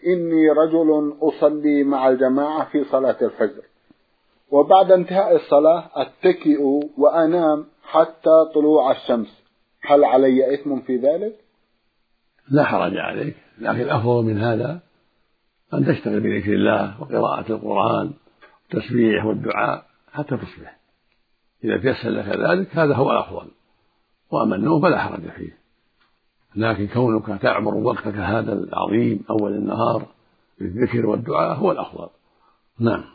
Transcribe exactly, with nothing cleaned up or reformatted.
إني رجل أصلي مع الجماعة في صلاة الفجر، وبعد انتهاء الصلاة أتكئ وأنام حتى طلوع الشمس، هل علي إثم في ذلك؟ لا حرج عليك، لكن الأفضل من هذا أن تشتغل بذكر الله وقراءة القرآن والتسبيح والدعاء حتى تصبح. إذا تيسر لك ذلك هذا هو الأفضل، وأما النوم فلا حرج فيه، لكن كونك تعمر وقتك هذا العظيم أول النهار بالذكر والدعاء هو الأفضل. نعم.